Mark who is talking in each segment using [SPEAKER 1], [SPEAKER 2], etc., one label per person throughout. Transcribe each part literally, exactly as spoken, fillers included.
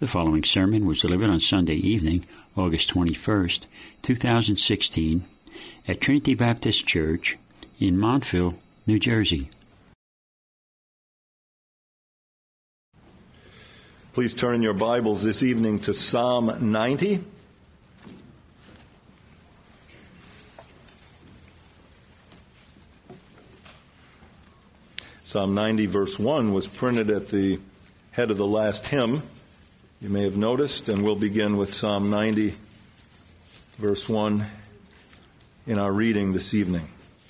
[SPEAKER 1] The following sermon was delivered on Sunday evening, August twenty-first, two thousand sixteen, at Trinity Baptist Church in Montville, New Jersey.
[SPEAKER 2] Please turn in your Bibles this evening to Psalm ninety. Psalm ninety, verse one, was printed at the head of the last hymn. You may have noticed, and we'll begin with Psalm ninety, verse one, in our reading this evening.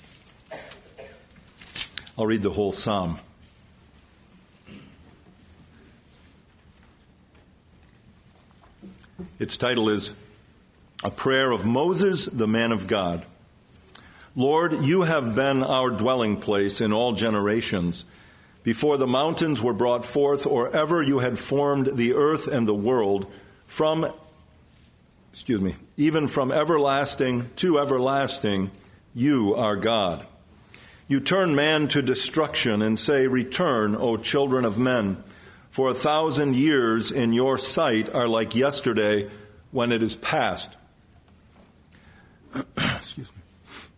[SPEAKER 2] I'll read the whole psalm. Its title is A Prayer of Moses, the Man of God. Lord, you have been our dwelling place in all generations. Before the mountains were brought forth, or ever you had formed the earth and the world, from, excuse me, even from everlasting to everlasting, you are God. You turn man to destruction and say, Return, O children of men. For a thousand years in your sight are like yesterday when it is past. Excuse me.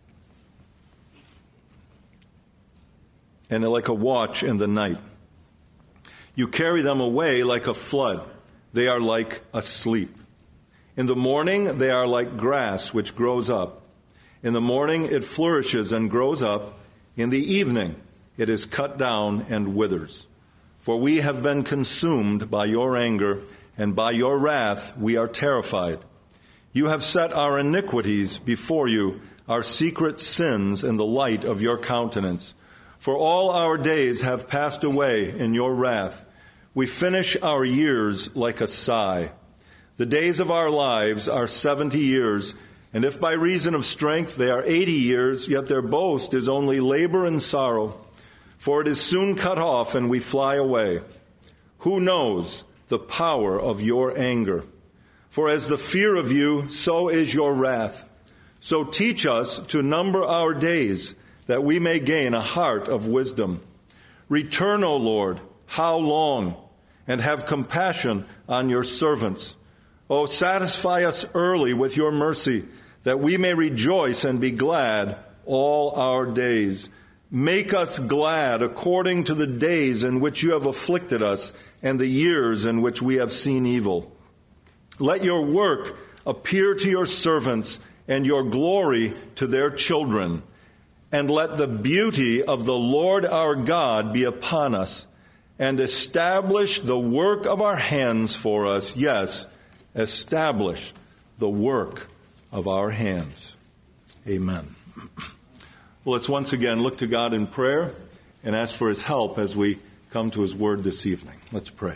[SPEAKER 2] And like a watch in the night. You carry them away like a flood. They are like asleep. In the morning they are like grass which grows up. In the morning it flourishes and grows up. In the evening it is cut down and withers. For we have been consumed by your anger, and by your wrath we are terrified. You have set our iniquities before you, our secret sins in the light of your countenance. For all our days have passed away in your wrath. We finish our years like a sigh. The days of our lives are seventy years, and if by reason of strength they are eighty years, yet their boast is only labor and sorrow. For it is soon cut off, and we fly away. Who knows the power of your anger? For as the fear of you, so is your wrath. So teach us to number our days, that we may gain a heart of wisdom. Return, O Lord, how long? And have compassion on your servants. O satisfy us early with your mercy, that we may rejoice and be glad all our days. Make us glad according to the days in which you have afflicted us, and the years in which we have seen evil. Let your work appear to your servants, and your glory to their children. And let the beauty of the Lord our God be upon us, and establish the work of our hands for us. Yes, establish the work of our hands. Amen. Well, let's once again look to God in prayer and ask for his help as we come to his word this evening. Let's pray.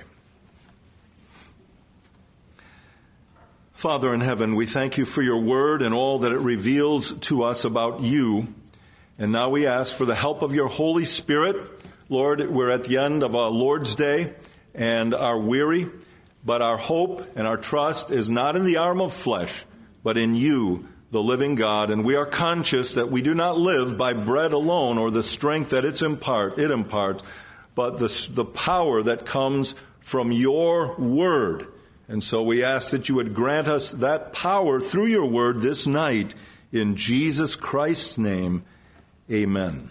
[SPEAKER 2] Father in heaven, we thank you for your word and all that it reveals to us about you. And now we ask for the help of your Holy Spirit. Lord, we're at the end of our Lord's Day and are weary, but our hope and our trust is not in the arm of flesh, but in you, the living God. And we are conscious that we do not live by bread alone or the strength that it's impart, it imparts, but the, the power that comes from your word. And so we ask that you would grant us that power through your word this night in Jesus Christ's name. Amen.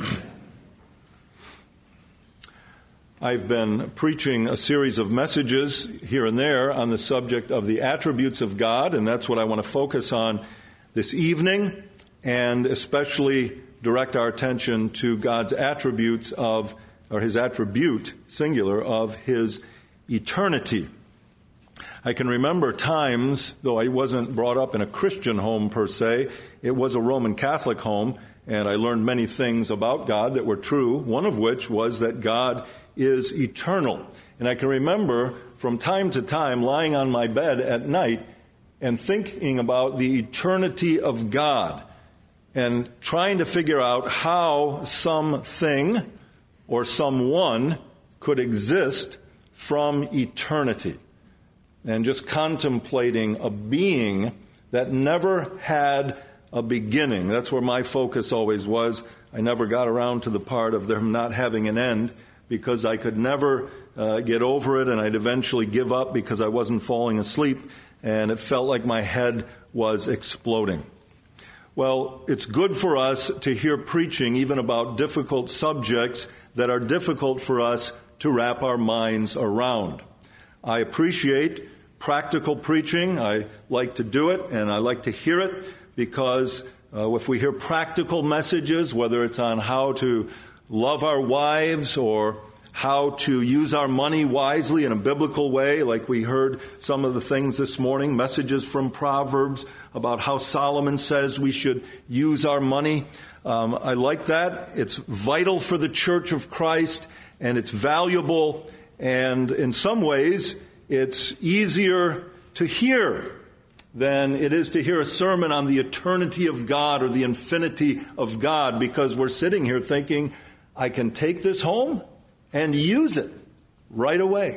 [SPEAKER 2] I've been preaching a series of messages here and there on the subject of the attributes of God, and that's what I want to focus on this evening, and especially direct our attention to God's attributes of, or his attribute, singular, of his eternity. I can remember times, though I wasn't brought up in a Christian home per se, it was a Roman Catholic home, and I learned many things about God that were true, one of which was that God is eternal. And I can remember from time to time lying on my bed at night and thinking about the eternity of God and trying to figure out how something or someone could exist from eternity. And just contemplating a being that never had a beginning. That's where my focus always was. I never got around to the part of them not having an end because I could never uh, get over it, and I'd eventually give up because I wasn't falling asleep, and it felt like my head was exploding. Well, it's good for us to hear preaching even about difficult subjects that are difficult for us to wrap our minds around. I appreciate practical preaching. I like to do it, and I like to hear it because uh, if we hear practical messages, whether it's on how to love our wives or how to use our money wisely in a biblical way, like we heard some of the things this morning, messages from Proverbs about how Solomon says we should use our money. Um, I like that. It's vital for the Church of Christ, and it's valuable, and in some ways, it's easier to hear than it is to hear a sermon on the eternity of God or the infinity of God, because we're sitting here thinking, I can take this home and use it right away.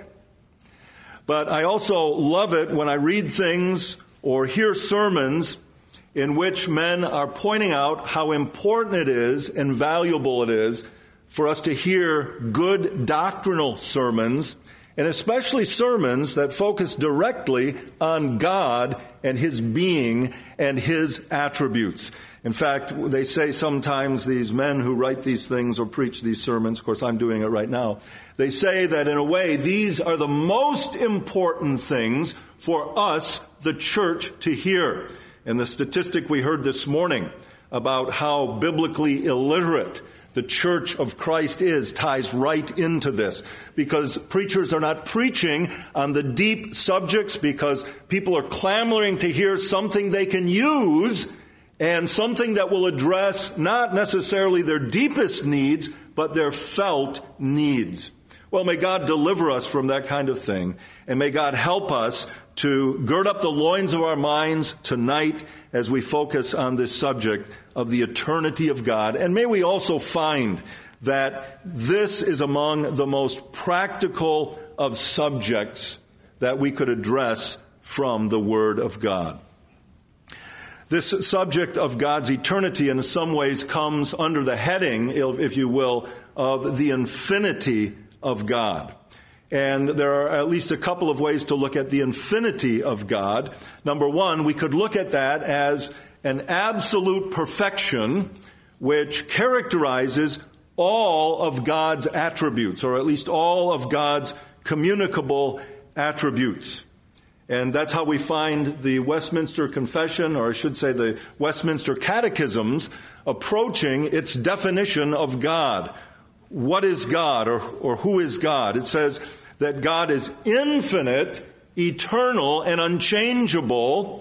[SPEAKER 2] But I also love it when I read things or hear sermons in which men are pointing out how important it is and valuable it is for us to hear good doctrinal sermons, and especially sermons that focus directly on God and His being and His attributes. In fact, they say sometimes, these men who write these things or preach these sermons, of course I'm doing it right now, they say that in a way these are the most important things for us, the church, to hear. And the statistic we heard this morning about how biblically illiterate the Church of Christ is ties right into this, because preachers are not preaching on the deep subjects because people are clamoring to hear something they can use and something that will address not necessarily their deepest needs, but their felt needs. Well, may God deliver us from that kind of thing, and may God help us to gird up the loins of our minds tonight as we focus on this subject of the eternity of God. And may we also find that this is among the most practical of subjects that we could address from the Word of God. This subject of God's eternity in some ways comes under the heading, if you will, of the infinity of God. And there are at least a couple of ways to look at the infinity of God. Number one, we could look at that as an absolute perfection which characterizes all of God's attributes, or at least all of God's communicable attributes. And that's how we find the Westminster Confession, or I should say the Westminster Catechisms, approaching its definition of God. What is God, or, or who is God? It says that God is infinite, eternal, and unchangeable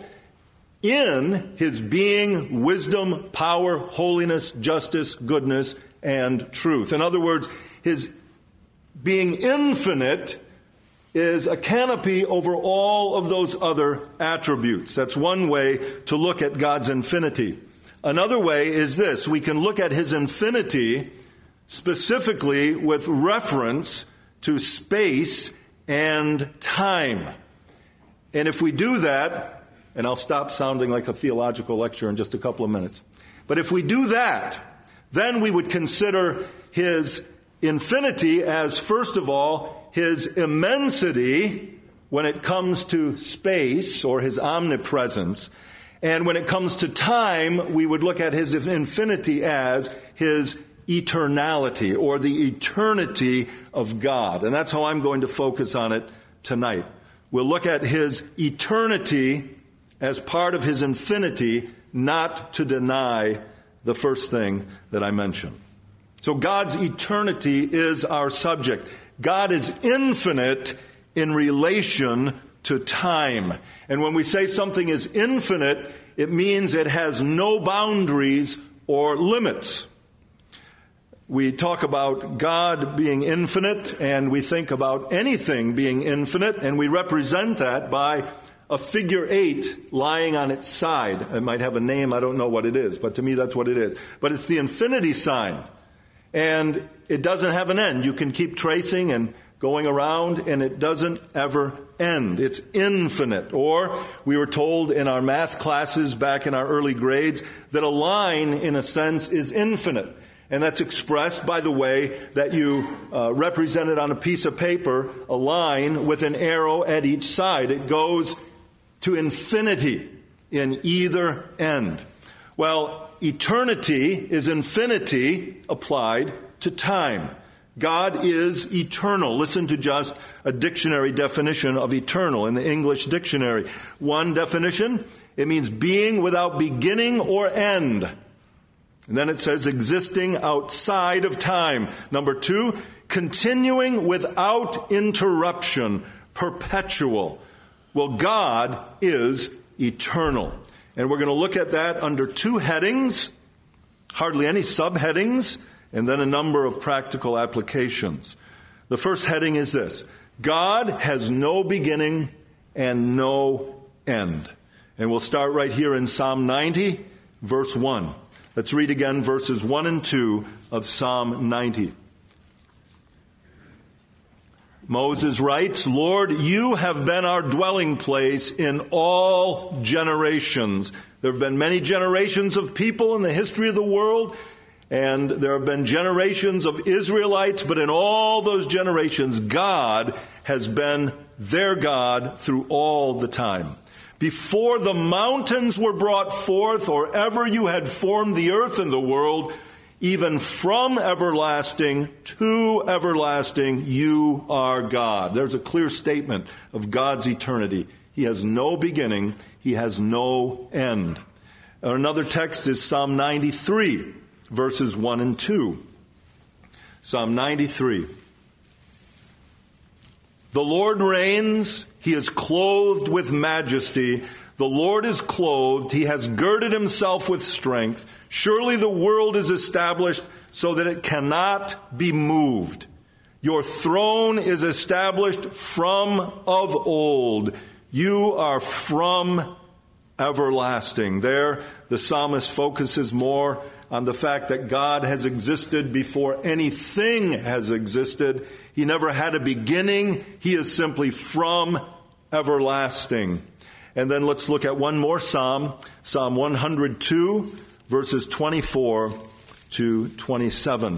[SPEAKER 2] in His being, wisdom, power, holiness, justice, goodness, and truth. In other words, His being infinite is a canopy over all of those other attributes. That's one way to look at God's infinity. Another way is this. We can look at His infinity specifically with reference to space and time. And if we do that, and I'll stop sounding like a theological lecture in just a couple of minutes, but if we do that, then we would consider His infinity as, first of all, His immensity when it comes to space, or His omnipresence. And when it comes to time, we would look at His infinity as His eternality, or the eternity of God. And that's how I'm going to focus on it tonight. We'll look at His eternity as part of His infinity, not to deny the first thing that I mentioned. So God's eternity is our subject. God is infinite in relation to time. And when we say something is infinite, it means it has no boundaries or limits. We talk about God being infinite, and we think about anything being infinite, and we represent that by a figure eight lying on its side. It might have a name, I don't know what it is, but to me that's what it is. But it's the infinity sign. And it doesn't have an end. You can keep tracing and going around, and it doesn't ever end. It's infinite. Or we were told in our math classes back in our early grades that a line, in a sense, is infinite. And that's expressed by the way that you uh, represent it on a piece of paper, a line with an arrow at each side. It goes to infinity in either end. Well, eternity is infinity applied to time. God is eternal. Listen to just a dictionary definition of eternal in the English dictionary. One definition, it means being without beginning or end. And then it says existing outside of time. Number two, continuing without interruption, perpetual. Well, God is eternal. And we're going to look at that under two headings, hardly any subheadings, and then a number of practical applications. The first heading is this: God has no beginning and no end. And we'll start right here in Psalm ninety, verse one. Let's read again verses one and two of Psalm ninety. Moses writes, Lord, you have been our dwelling place in all generations. There have been many generations of people in the history of the world, and there have been generations of Israelites, but in all those generations, God has been their God through all the time. Before the mountains were brought forth, or ever you had formed the earth and the world, even from everlasting to everlasting, you are God. There's a clear statement of God's eternity. He has no beginning. He has no end. Another text is Psalm ninety-three, verses one and two. Psalm ninety-three. The Lord reigns. He is clothed with majesty. The Lord is clothed. He has girded himself with strength. Surely the world is established so that it cannot be moved. Your throne is established from of old. You are from everlasting. There, the psalmist focuses more on the fact that God has existed before anything has existed. He never had a beginning. He is simply from everlasting. And then let's look at one more psalm, Psalm one hundred two, verses twenty-four to twenty-seven.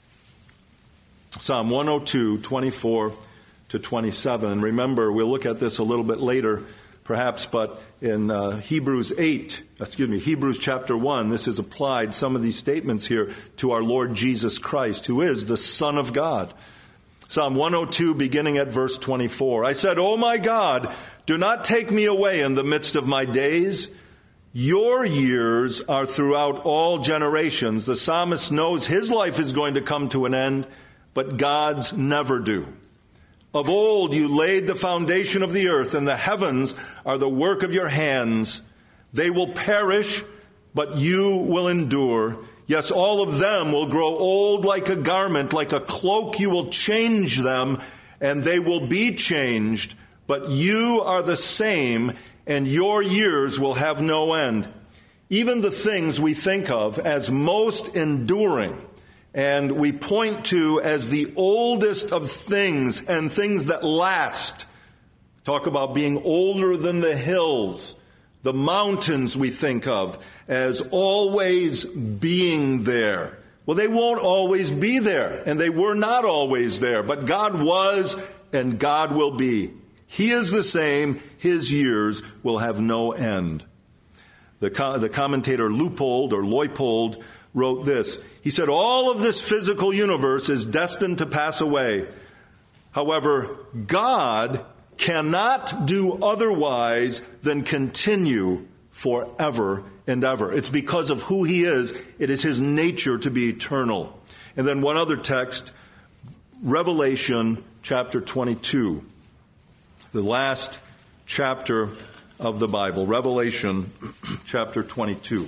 [SPEAKER 2] Psalm one oh two, twenty-four to twenty-seven. And remember, we'll look at this a little bit later, perhaps, but in uh, Hebrews eight, excuse me, Hebrews chapter one, this is applied, some of these statements here, to our Lord Jesus Christ, who is the Son of God. Psalm one oh two, beginning at verse twenty-four. I said, "O my God, do not take me away in the midst of my days. Your years are throughout all generations." The psalmist knows his life is going to come to an end, but God's never do. Of old you laid the foundation of the earth, and the heavens are the work of your hands. They will perish, but you will endure. Yes, all of them will grow old like a garment, like a cloak you will change them, and they will be changed. But you are the same, and your years will have no end. Even the things we think of as most enduring, and we point to as the oldest of things and things that last. Talk about being older than the hills. The mountains we think of as always being there. Well, they won't always be there, and they were not always there. But God was, and God will be. He is the same. His years will have no end. The, co- the commentator Leupold or Leupold wrote this. He said, all of this physical universe is destined to pass away. However, God cannot do otherwise than continue forever and ever. It's because of who he is. It is his nature to be eternal. And then one other text, Revelation chapter twenty-two. The last chapter of the Bible, Revelation chapter twenty-two.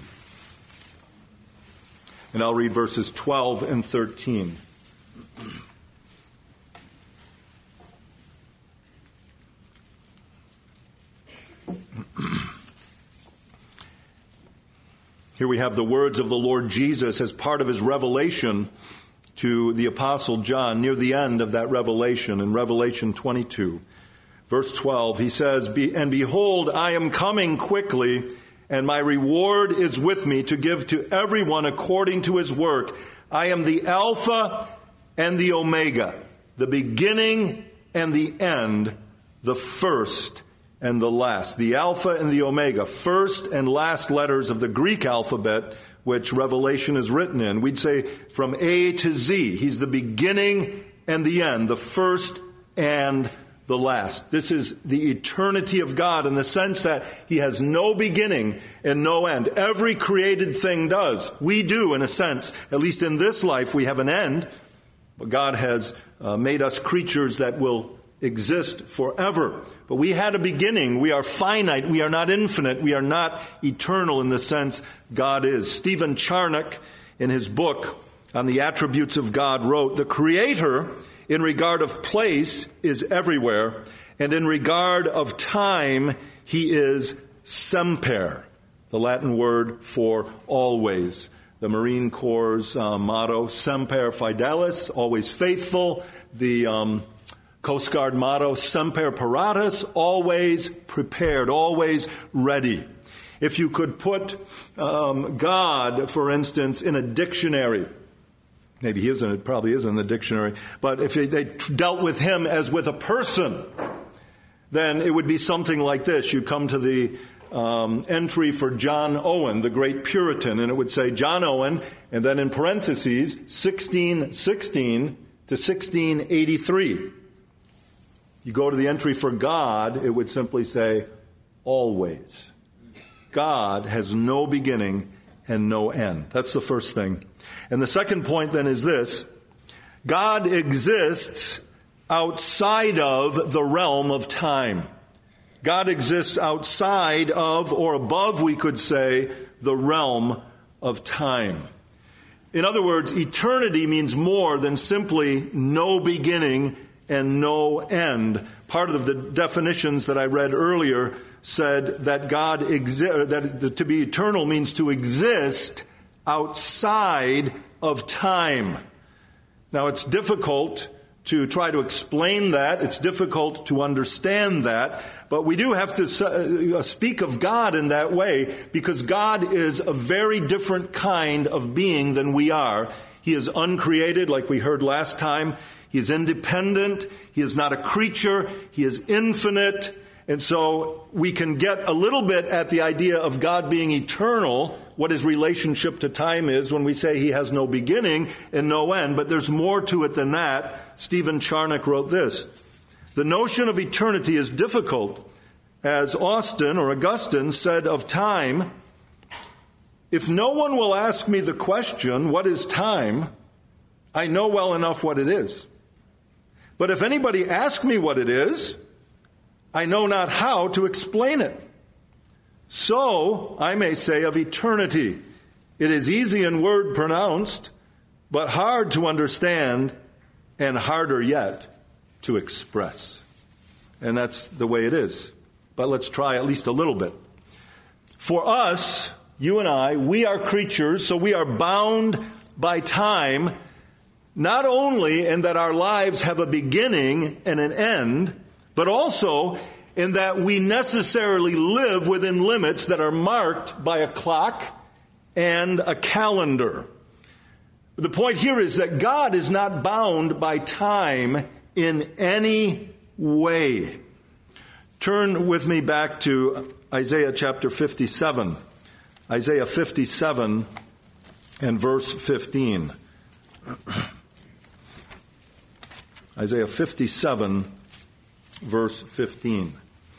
[SPEAKER 2] And I'll read verses twelve and thirteen. Here we have the words of the Lord Jesus as part of his revelation to the Apostle John near the end of that revelation in Revelation twenty-two. Verse twelve, he says, "And behold, I am coming quickly, and my reward is with me to give to everyone according to his work. I am the Alpha and the Omega, the beginning and the end, the first and the last. The Alpha and the Omega, first and last letters of the Greek alphabet, which Revelation is written in. We'd say from A to Z. He's the beginning and the end, the first and the last. This is the eternity of God in the sense that he has no beginning and no end. Every created thing does. We do, in a sense. At least in this life, we have an end. But God has uh, made us creatures that will exist forever. But we had a beginning. We are finite. We are not infinite. We are not eternal in the sense God is. Stephen Charnock, in his book on the attributes of God, wrote, "The Creator, in regard of place, is everywhere, and in regard of time, he is semper," the Latin word for always. The Marine Corps' uh, motto, Semper Fidelis, always faithful. The um, Coast Guard motto, Semper Paratus, always prepared, always ready. If you could put um, God, for instance, in a dictionary, maybe he isn't, it probably is in the dictionary, but if they dealt with him as with a person, then it would be something like this. You come to the um, entry for John Owen, the great Puritan, and it would say John Owen, and then in parentheses, sixteen sixteen to sixteen eighty-three. You go to the entry for God, it would simply say, always. God has no beginning and no end. That's the first thing. And the second point then is this: God exists outside of the realm of time. God exists outside of, or above, we could say, the realm of time. In other words, eternity means more than simply no beginning and no end. Part of the definitions that I read earlier said that God exi- that to be eternal means to exist outside of time. Now, it's difficult to try to explain that. It's difficult to understand that. But we do have to speak of God in that way because God is a very different kind of being than we are. He is uncreated, like we heard last time. He is independent. He is not a creature. He is infinite. And so we can get a little bit at the idea of God being eternal, what his relationship to time is when we say he has no beginning and no end. But there's more to it than that. Stephen Charnock wrote this: "The notion of eternity is difficult. As Austin or Augustine said of time, if no one will ask me the question, what is time, I know well enough what it is. But if anybody asks me what it is, I know not how to explain it. So I may say of eternity, it is easy in word pronounced, but hard to understand and harder yet to express." And that's the way it is. But let's try at least a little bit. For us, you and I, we are creatures, so we are bound by time, not only in that our lives have a beginning and an end, but also in that we necessarily live within limits that are marked by a clock and a calendar. The point here is that God is not bound by time in any way. Turn with me back to Isaiah chapter fifty-seven. Isaiah fifty-seven and verse fifteen. Isaiah fifty-seven, verse fifteen.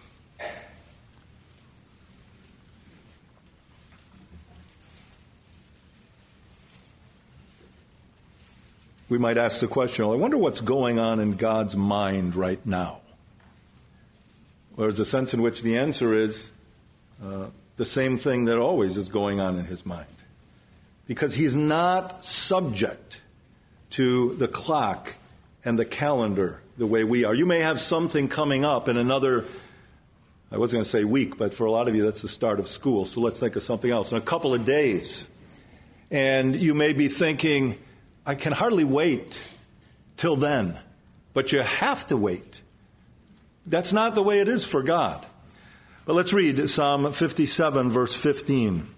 [SPEAKER 2] We might ask the question, I wonder what's going on in God's mind right now. Well, there's a sense in which the answer is uh, the same thing that always is going on in his mind. Because he's not subject to the clock and the calendar the way we are. You may have something coming up in another, I wasn't going to say week, but for a lot of you that's the start of school, so let's think of something else. In a couple of days. And you may be thinking, I can hardly wait till then. But you have to wait. That's not the way it is for God. But let's read Psalm fifty-seven, verse fifteen.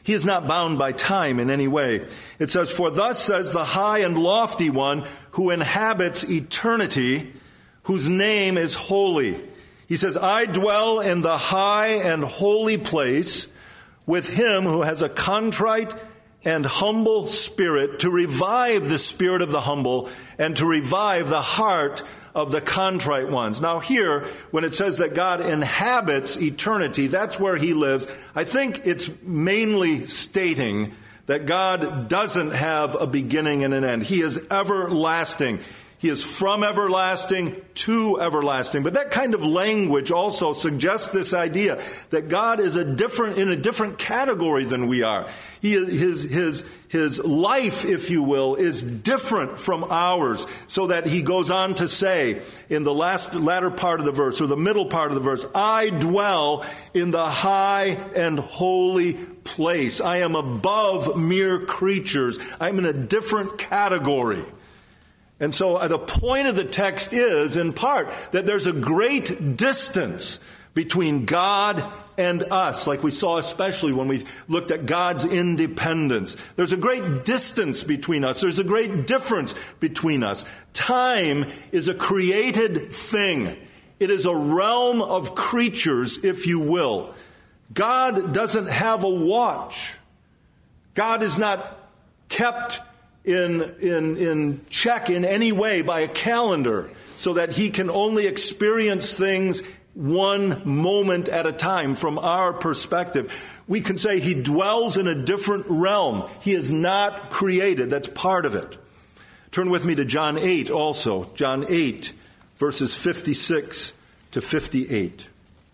[SPEAKER 2] He is not bound by time in any way. It says, for thus says the high and lofty one who inhabits eternity, whose name is holy. He says, I dwell in the high and holy place with him who has a contrite and humble spirit, to revive the spirit of the humble and to revive the heart of the contrite ones. Now here, when it says that God inhabits eternity, that's where he lives. I think it's mainly stating that God doesn't have a beginning and an end. He is everlasting. He is from everlasting to everlasting. But that kind of language also suggests this idea that God is a different, in a different category than we are. He, his, his, his life, if you will, is different from ours. So that he goes on to say in the last, latter part of the verse, or the middle part of the verse, I dwell in the high and holy place. I am above mere creatures. I'm in a different category. And so uh, the point of the text is, in part, that there's a great distance between God and us, like we saw especially when we looked at God's independence. There's a great distance between us. There's a great difference between us. Time is a created thing. It is a realm of creatures, if you will. God doesn't have a watch. God is not kept In, in, in check in any way by a calendar, so that he can only experience things one moment at a time from our perspective. We can say he dwells in a different realm. He is not created. That's part of it. Turn with me to John eight also. John eight, verses fifty-six to fifty-eight.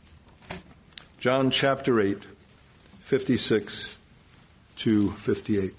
[SPEAKER 2] John chapter eight, fifty-six to fifty-eight.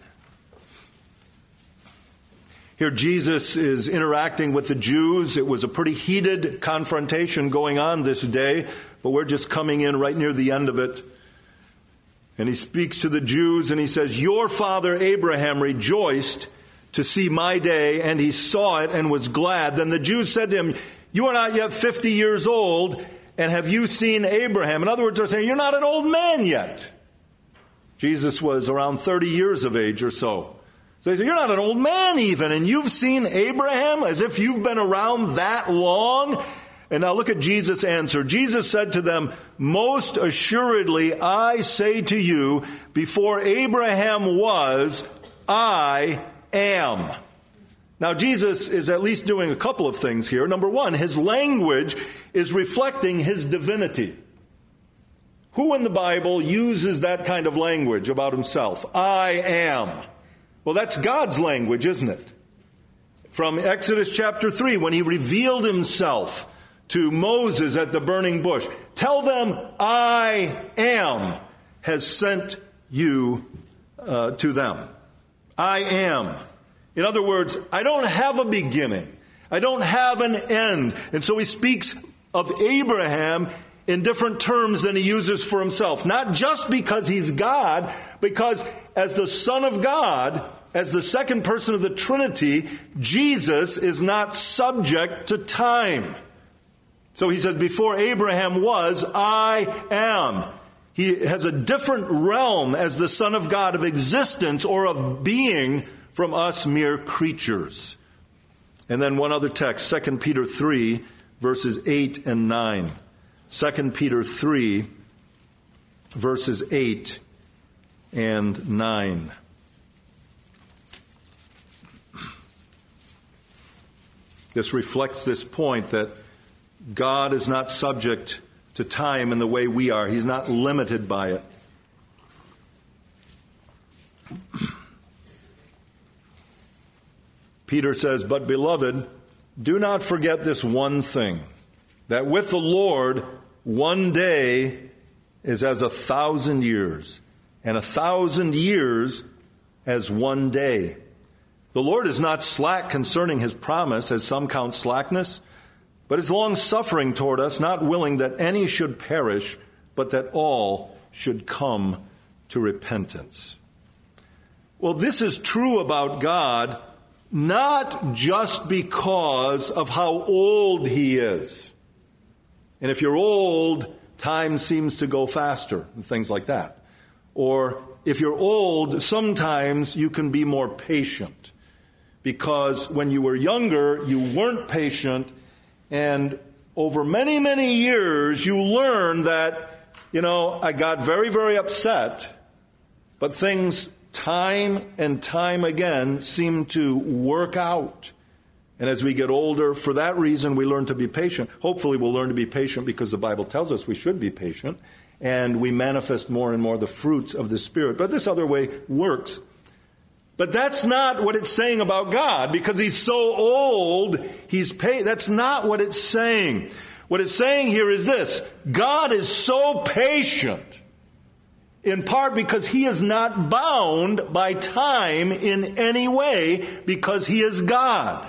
[SPEAKER 2] Here Jesus is interacting with the Jews. It was a pretty heated confrontation going on this day, but we're just coming in right near the end of it. And he speaks to the Jews and he says, your father Abraham rejoiced to see my day, and he saw it and was glad. Then the Jews said to him, you are not yet fifty years old, and have you seen Abraham? In other words, they're saying, you're not an old man yet. Jesus was around thirty years of age or so. So they say, you're not an old man even, and you've seen Abraham, as if you've been around that long? And now look at Jesus' answer. Jesus said to them, most assuredly I say to you, before Abraham was, I am. Now Jesus is at least doing a couple of things here. Number one, his language is reflecting his divinity. Who in the Bible uses that kind of language about himself? I am. Well, that's God's language, isn't it? From Exodus chapter three, when he revealed himself to Moses at the burning bush. Tell them, I am has sent you uh, to them. I am. In other words, I don't have a beginning. I don't have an end. And so he speaks of Abraham in different terms than he uses for himself. Not just because he's God, because as the Son of God, as the second person of the Trinity, Jesus is not subject to time. So he says, before Abraham was, I am. He has a different realm as the Son of God of existence or of being from us mere creatures. And then one other text, Second Peter three, verses eight and nine. Second Peter three, verses eight and nine. This reflects this point that God is not subject to time in the way we are. He's not limited by it. Peter says, but beloved, do not forget this one thing, that with the Lord, one day is as a thousand years, and a thousand years as one day. The Lord is not slack concerning his promise, as some count slackness, but is long-suffering toward us, not willing that any should perish, but that all should come to repentance. Well, this is true about God, not just because of how old he is. And if you're old, time seems to go faster, and things like that. Or if you're old, sometimes you can be more patient. Because when you were younger, you weren't patient, and over many, many years, you learned that, you know, I got very, very upset, but things time and time again seem to work out. And as we get older, for that reason, we learn to be patient. Hopefully, we'll learn to be patient because the Bible tells us we should be patient, and we manifest more and more the fruits of the Spirit. But this other way works. But that's not what it's saying about God, because he's so old, he's pa- that's not what it's saying. What it's saying here is this: God is so patient, in part because he is not bound by time in any way, because he is God.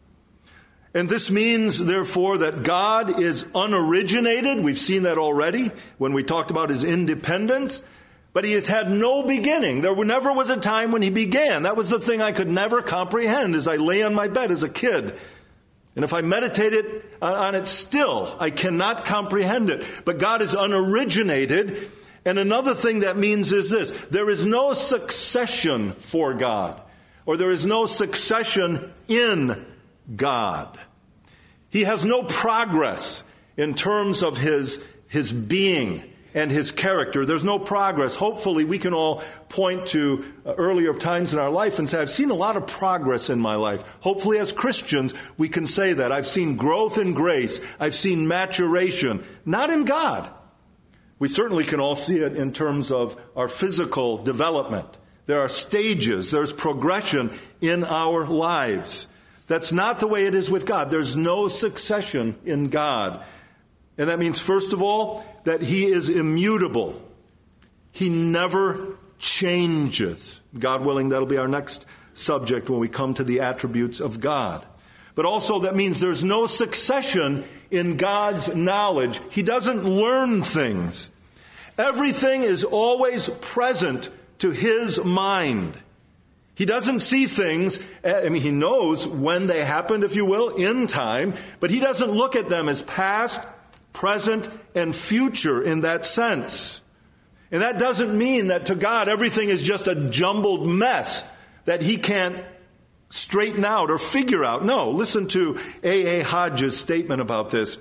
[SPEAKER 2] And this means, therefore, that God is unoriginated. We've seen that already when we talked about his independence. But he has had no beginning. There never was a time when he began. That was the thing I could never comprehend as I lay on my bed as a kid. And if I meditated on it still, I cannot comprehend it. But God is unoriginated. And another thing that means is this: there is no succession for God, or there is no succession in God. He has no progress in terms of his, his being and his character. There's no progress. Hopefully we can all point to uh, earlier times in our life and say, I've seen a lot of progress in my life. Hopefully as Christians we can say that. I've seen growth in grace. I've seen maturation. Not in God. We certainly can all see it in terms of our physical development. There are stages. There's progression in our lives. That's not the way it is with God. There's no succession in God. And that means, first of all, that he is immutable. He never changes. God willing, that'll be our next subject when we come to the attributes of God. But also that means there's no succession in God's knowledge. He doesn't learn things. Everything is always present to his mind. He doesn't see things, I mean, he knows when they happened, if you will, in time, but he doesn't look at them as past, present, and future in that sense. And that doesn't mean that to God everything is just a jumbled mess that he can't straighten out or figure out. No, listen to A A Hodge's statement about this.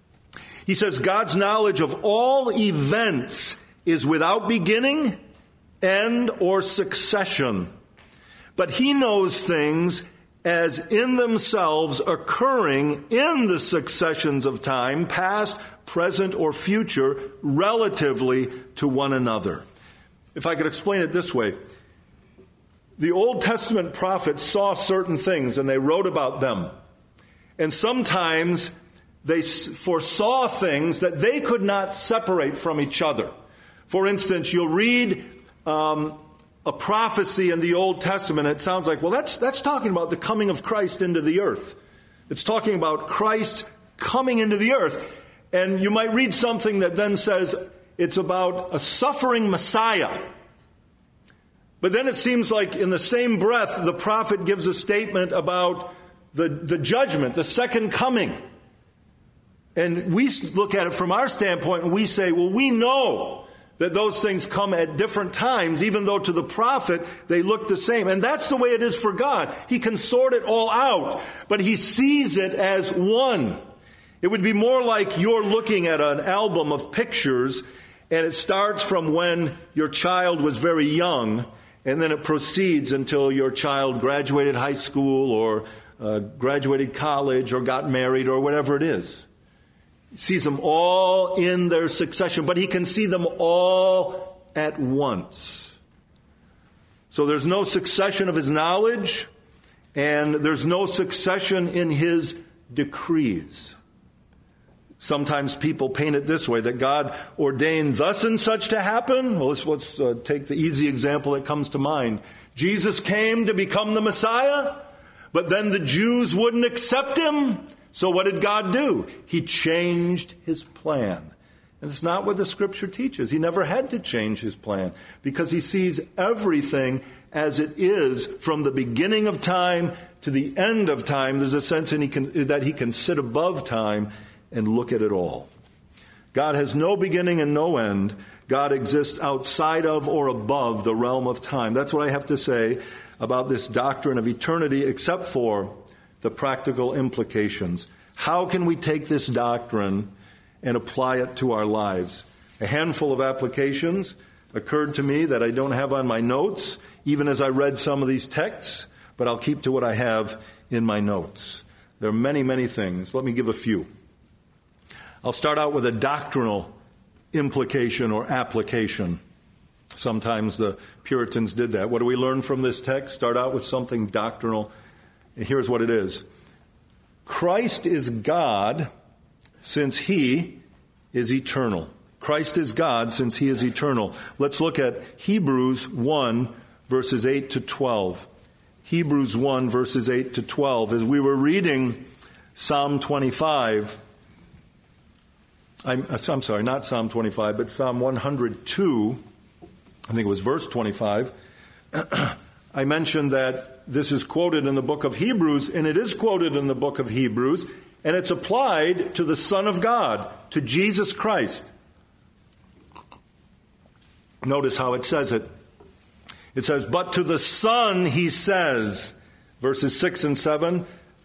[SPEAKER 2] He says, God's knowledge of all events is without beginning, end, or succession. But he knows things as in themselves occurring in the successions of time, past, present, or future, relatively to one another. If I could explain it this way, the Old Testament prophets saw certain things and they wrote about them. And sometimes they foresaw things that they could not separate from each other. For instance, you'll read um, a prophecy in the Old Testament, it sounds like, well, that's that's talking about the coming of Christ into the earth. It's talking about Christ coming into the earth. And you might read something that then says it's about a suffering Messiah. But then it seems like in the same breath, the prophet gives a statement about the, the judgment, the second coming. And we look at it from our standpoint and we say, well, we know that those things come at different times, even though to the prophet they look the same. And that's the way it is for God. He can sort it all out, but he sees it as one. It would be more like you're looking at an album of pictures, and it starts from when your child was very young, and then it proceeds until your child graduated high school or uh, graduated college or got married or whatever it is. He sees them all in their succession, but he can see them all at once. So there's no succession of his knowledge, and there's no succession in his decrees. Sometimes people paint it this way, that God ordained thus and such to happen. Well, let's, let's uh, take the easy example that comes to mind. Jesus came to become the Messiah, but then the Jews wouldn't accept him. So what did God do? He changed his plan. And it's not what the Scripture teaches. He never had to change his plan because he sees everything as it is from the beginning of time to the end of time. There's a sense in he can, that he can sit above time and look at it all. God has no beginning and no end. God exists outside of or above the realm of time. That's what I have to say about this doctrine of eternity, except for the practical implications. How can we take this doctrine and apply it to our lives? A handful of applications occurred to me that I don't have on my notes, even as I read some of these texts, but I'll keep to what I have in my notes. There are many, many things. Let me give a few. I'll start out with a doctrinal implication or application. Sometimes the Puritans did that. What do we learn from this text? Start out with something doctrinal. And here's what it is. Christ is God since he is eternal. Christ is God since he is eternal. Let's look at Hebrews one, verses eight to twelve. Hebrews one, verses eight to twelve. As we were reading Psalm twenty-five, I'm, I'm sorry, not Psalm twenty-five, but Psalm one hundred two, I think it was verse twenty-five, I mentioned that this is quoted in the book of Hebrews, and it is quoted in the book of Hebrews, and it's applied to the Son of God, to Jesus Christ. Notice how it says it. It says, but to the Son he says, verses six and seven,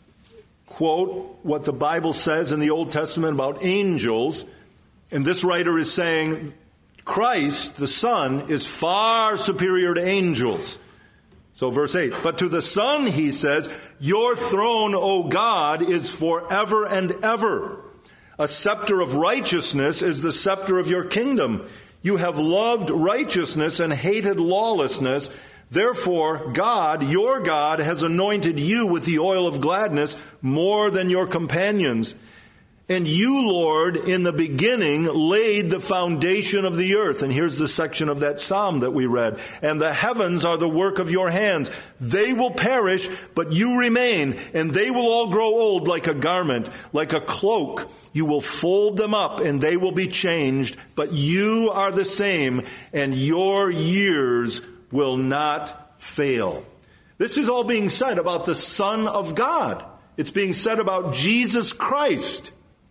[SPEAKER 2] quote what the Bible says in the Old Testament about angels. And this writer is saying Christ, the Son, is far superior to angels. So verse eight, but to the Son he says, your throne, O God, is forever and ever. A scepter of righteousness is the scepter of your kingdom. You have loved righteousness and hated lawlessness. Therefore, God, your God, has anointed you with the oil of gladness more than your companions. And you, Lord, in the beginning laid the foundation of the earth. And here's the section of that psalm that we read. And the heavens are the work of your hands. They will perish, but you remain. And they will all grow old like a garment, like a cloak. You will fold them up and they will be changed. But you are the same, and your years will not fail. This is all being said about the Son of God. It's being said about Jesus Christ.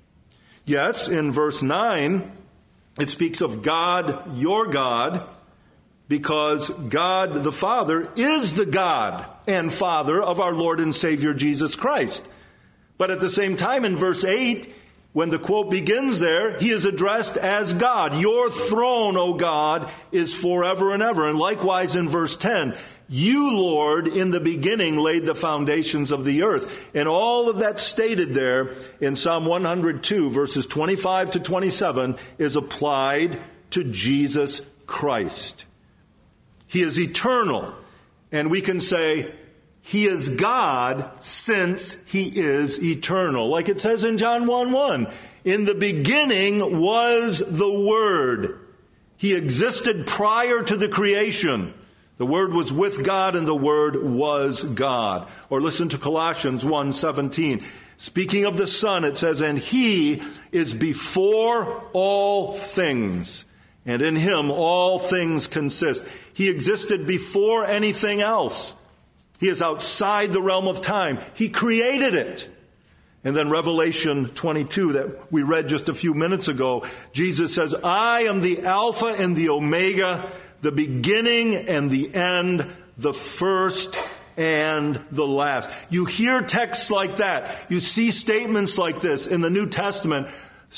[SPEAKER 2] Yes, in verse nine, it speaks of God, your God, because God the Father is the God and Father of our Lord and Savior Jesus Christ. But at the same time, in verse eight, when the quote begins there, he is addressed as God. Your throne, O God, is forever and ever. And likewise in verse ten, you, Lord, in the beginning laid the foundations of the earth. And all of that stated there in Psalm one hundred two, verses twenty-five to twenty-seven, is applied to Jesus Christ. He is eternal. And we can say, he is God since he is eternal. Like it says in John one one, in the beginning was the Word. He existed prior to the creation. The Word was with God and the Word was God. Or listen to Colossians one seventeen. Speaking of the Son, it says, and he is before all things, and in him all things consist. He existed before anything else. He is outside the realm of time. He created it. And then Revelation twenty-two that we read just a few minutes ago, Jesus says, I am the Alpha and the Omega, the beginning and the end, the first and the last. You hear texts like that. You see statements like this in the New Testament,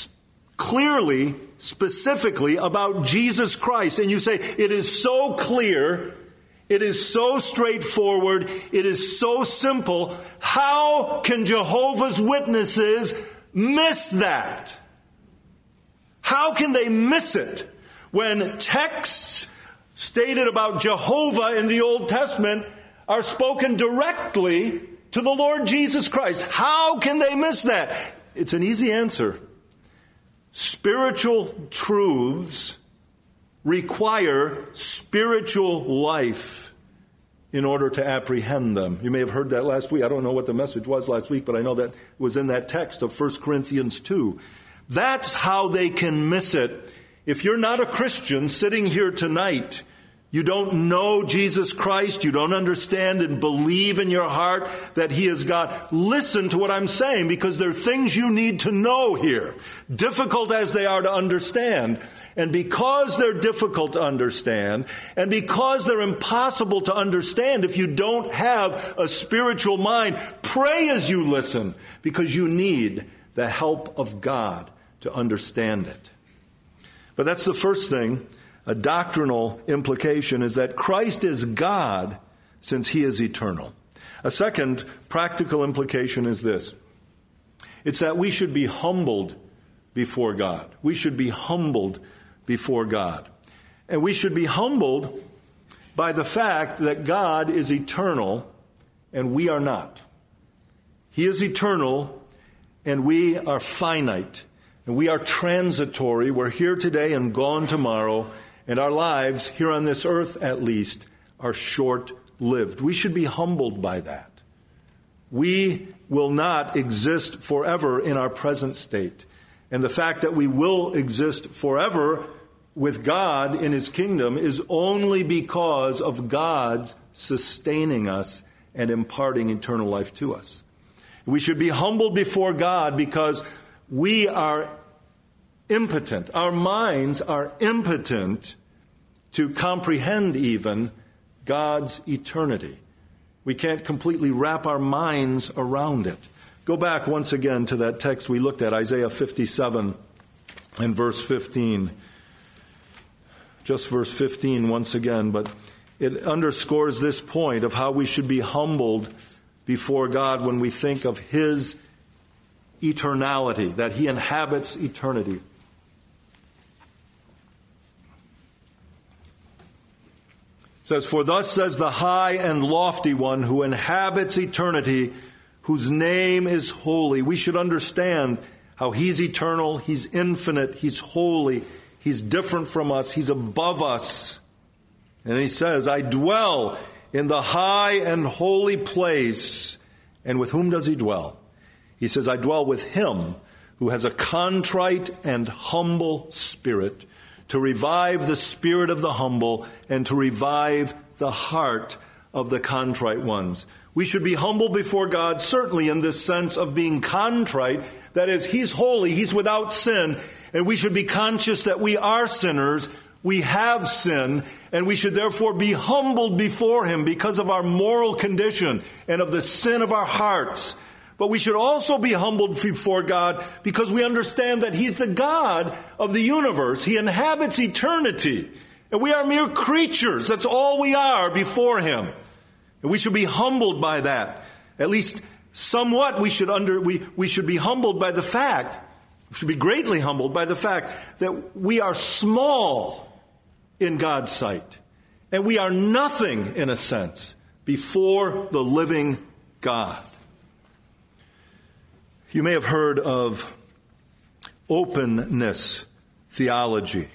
[SPEAKER 2] clearly, specifically about Jesus Christ. And you say, it is so clear, it is so straightforward, it is so simple. How can Jehovah's Witnesses miss that? How can they miss it when texts stated about Jehovah in the Old Testament are spoken directly to the Lord Jesus Christ? How can they miss that? It's an easy answer. Spiritual truths require spiritual life in order to apprehend them. You may have heard that last week. I don't know what the message was last week, but I know that it was in that text of First Corinthians two. That's how they can miss it. If you're not a Christian sitting here tonight, you don't know Jesus Christ, you don't understand and believe in your heart that he is God, listen to what I'm saying, because there are things you need to know here, difficult as they are to understand. And because they're difficult to understand, and because they're impossible to understand if you don't have a spiritual mind, pray as you listen, because you need the help of God to understand it. But that's the first thing. A doctrinal implication is that Christ is God since he is eternal. A second practical implication is this. It's that we should be humbled before God. We should be humbled before God. And we should be humbled by the fact that God is eternal and we are not. He is eternal and we are finite. And we are transitory. We're here today and gone tomorrow. And our lives, here on this earth at least, are short-lived. We should be humbled by that. We will not exist forever in our present state. And the fact that we will exist forever with God in his kingdom is only because of God's sustaining us and imparting eternal life to us. We should be humbled before God because we are impotent. Our minds are impotent to comprehend even God's eternity. We can't completely wrap our minds around it. Go back once again to that text we looked at, Isaiah fifty-seven and verse fifteen. Just verse fifteen once again, but it underscores this point of how we should be humbled before God when we think of his eternality, that he inhabits eternity. It says, "For thus says the high and lofty one who inhabits eternity, whose name is holy." We should understand how he's eternal, he's infinite, he's holy, he's different from us, he's above us. And he says, "I dwell in the high and holy place." And with whom does he dwell? He says, "I dwell with him who has a contrite and humble spirit, to revive the spirit of the humble and to revive the heart of the contrite ones." We should be humble before God, certainly in this sense of being contrite. That is, he's holy, he's without sin, and we should be conscious that we are sinners, we have sin, and we should therefore be humbled before him because of our moral condition and of the sin of our hearts. But we should also be humbled before God because we understand that he's the God of the universe. He inhabits eternity. And we are mere creatures. That's all we are before him. And we should be humbled by that. At least somewhat we should under we, we should be humbled by the fact, we should be greatly humbled by the fact that we are small in God's sight. And we are nothing, in a sense, before the living God. You may have heard of openness theology.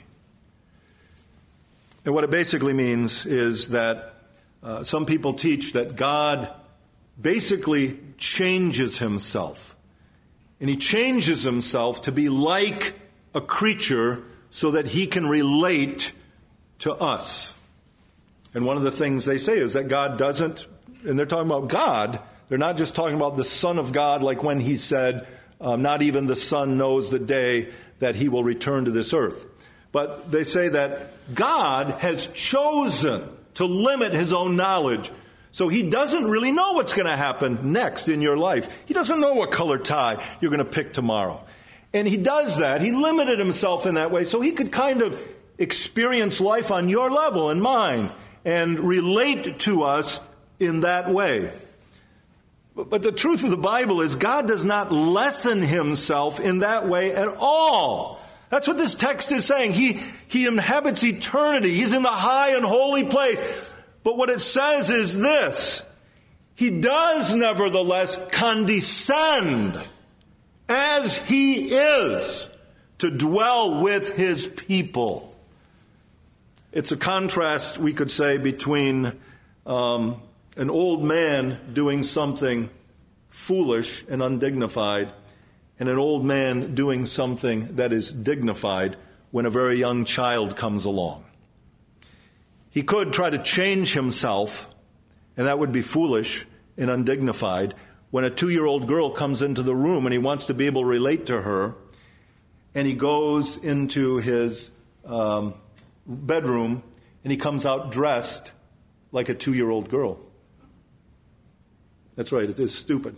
[SPEAKER 2] And what it basically means is that uh, some people teach that God basically changes himself. And he changes himself to be like a creature so that he can relate to us. And one of the things they say is that God doesn't, and they're talking about God, they're not just talking about the Son of God, like when he said, um, not even the Son knows the day that he will return to this earth. But they say that God has chosen to limit his own knowledge. So he doesn't really know what's going to happen next in your life. He doesn't know what color tie you're going to pick tomorrow. And he does that. He limited himself in that way so he could kind of experience life on your level and mine and relate to us in that way. But the truth of the Bible is God does not lessen himself in that way at all. That's what this text is saying. He, he inhabits eternity. He's in the high and holy place. But what it says is this: he does nevertheless condescend as he is to dwell with his people. It's a contrast, we could say, between um, an old man doing something foolish and undignified and an old man doing something that is dignified when a very young child comes along. He could try to change himself, and that would be foolish and undignified. When a two-year-old girl comes into the room and he wants to be able to relate to her, and he goes into his um, bedroom, and he comes out dressed like a two-year-old girl. That's right, it is stupid.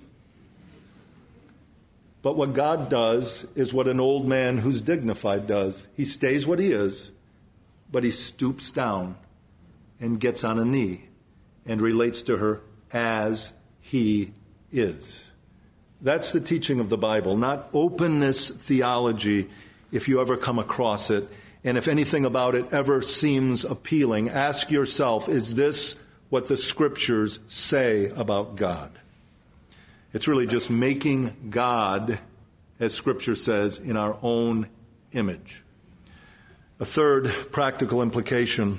[SPEAKER 2] But what God does is what an old man who's dignified does. He stays what he is, but he stoops down and gets on a knee and relates to her as he is. That's the teaching of the Bible, not openness theology, if you ever come across it. And if anything about it ever seems appealing, ask yourself, is this what the Scriptures say about God? It's really just making God, as Scripture says, in our own image. A third practical implication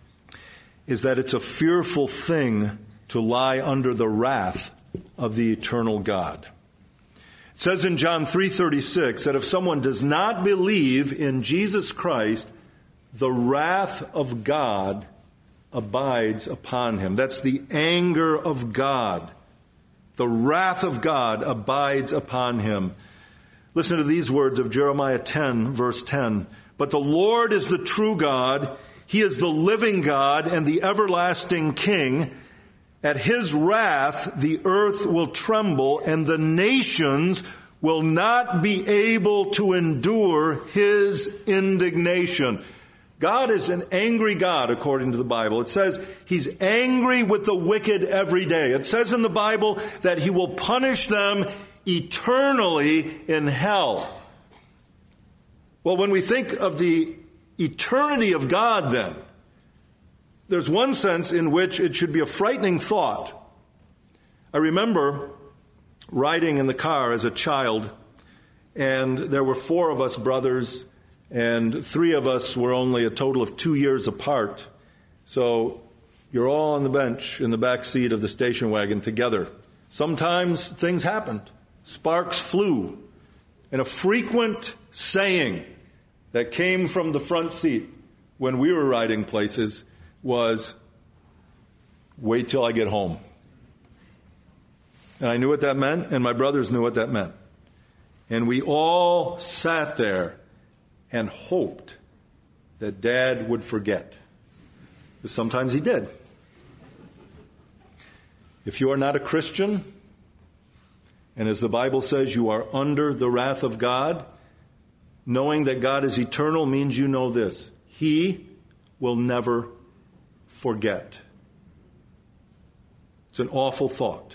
[SPEAKER 2] is that it's a fearful thing to lie under the wrath of the eternal God. It says in John three thirty-six that if someone does not believe in Jesus Christ, the wrath of God abides upon him. That's the anger of God. The wrath of God abides upon him. Listen to these words of Jeremiah ten, verse ten. But the Lord is the true God. He is the living God and the everlasting King. At his wrath, the earth will tremble, and the nations will not be able to endure his indignation. God is an angry God, according to the Bible. It says he's angry with the wicked every day. It says in the Bible that he will punish them eternally in hell. Well, when we think of the eternity of God, then, there's one sense in which it should be a frightening thought. I remember riding in the car as a child, and there were four of us brothers, and three of us were only a total of two years apart. So you're all on the bench in the back seat of the station wagon together. Sometimes things happened. Sparks flew. And a frequent saying that came from the front seat when we were riding places was, wait till I get home. And I knew what that meant, and my brothers knew what that meant. And we all sat there and hoped that Dad would forget. Because sometimes he did. If you are not a Christian, and as the Bible says, you are under the wrath of God, knowing that God is eternal means you know this: he will never forget. It's an awful thought.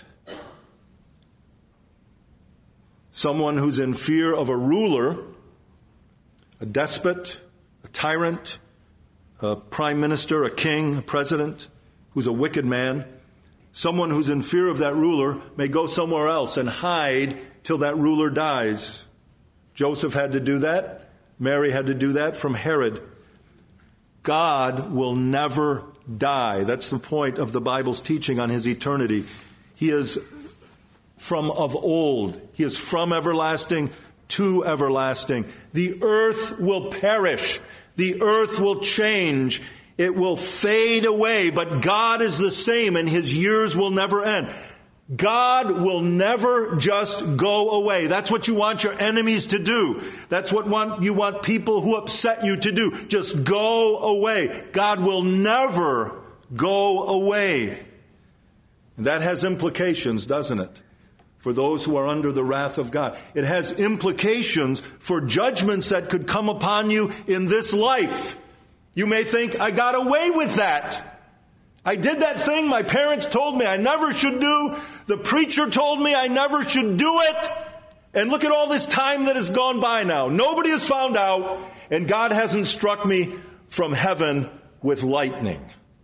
[SPEAKER 2] Someone who's in fear of a ruler, a despot, a tyrant, a prime minister, a king, a president, who's a wicked man, someone who's in fear of that ruler may go somewhere else and hide till that ruler dies. Joseph had to do that. Mary had to do that from Herod. God will never die. That's the point of the Bible's teaching on his eternity. He is from of old. He is from everlasting to everlasting. The earth will perish. The earth will change. It will fade away, but God is the same, and his years will never end. God will never just go away. That's what you want your enemies to do. That's what want, you want people who upset you to do. Just go away. God will never go away. And that has implications, doesn't it? For those who are under the wrath of God. It has implications for judgments that could come upon you in this life. You may think, I got away with that. I did that thing my parents told me I never should do. The preacher told me I never should do it. And look at all this time that has gone by now. Nobody has found out, and God hasn't struck me from heaven with lightning.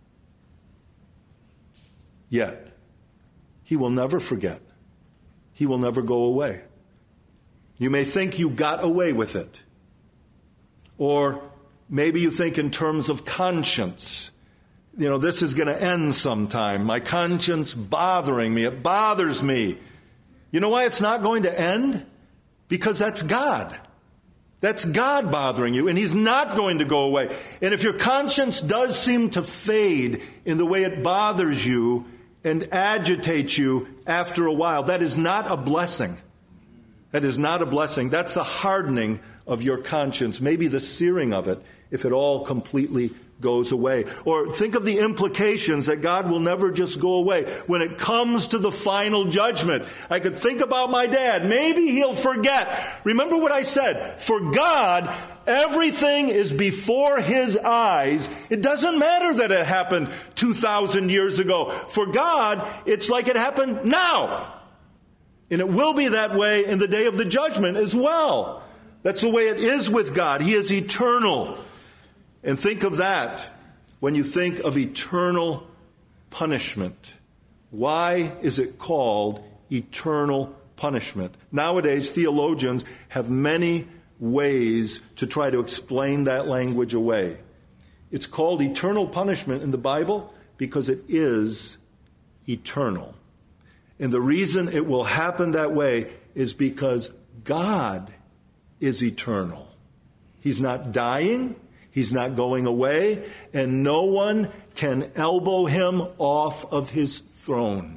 [SPEAKER 2] Yet, he will never forget. He will never go away. You may think you got away with it. Or maybe you think in terms of conscience. You know, this is going to end sometime. My conscience bothering me. It bothers me. You know why it's not going to end? Because that's God. That's God bothering you, and he's not going to go away. And if your conscience does seem to fade in the way it bothers you and agitates you after a while, that is not a blessing. That is not a blessing. That's the hardening of your conscience, maybe the searing of it, if it all completely goes away. Or think of the implications that God will never just go away. When it comes to the final judgment, I could think about my dad. Maybe he'll forget. Remember what I said. For God, everything is before his eyes. It doesn't matter that it happened two thousand years ago. For God, it's like it happened now. And it will be that way in the day of the judgment as well. That's the way it is with God. He is eternal. And think of that when you think of eternal punishment. Why is it called eternal punishment? Nowadays, theologians have many ways to try to explain that language away. It's called eternal punishment in the Bible because it is eternal. And the reason it will happen that way is because God is eternal. He's not dying. He's not going away, and no one can elbow him off of his throne.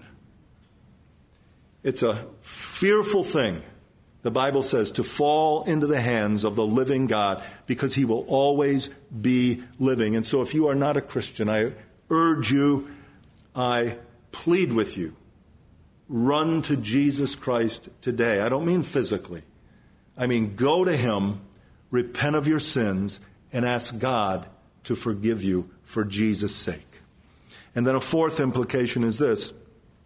[SPEAKER 2] It's a fearful thing, the Bible says, to fall into the hands of the living God, because he will always be living. And so if you are not a Christian, I urge you, I plead with you, run to Jesus Christ today. I don't mean physically. I mean go to him, repent of your sins, and ask God to forgive you for Jesus' sake. And then a fourth implication is this.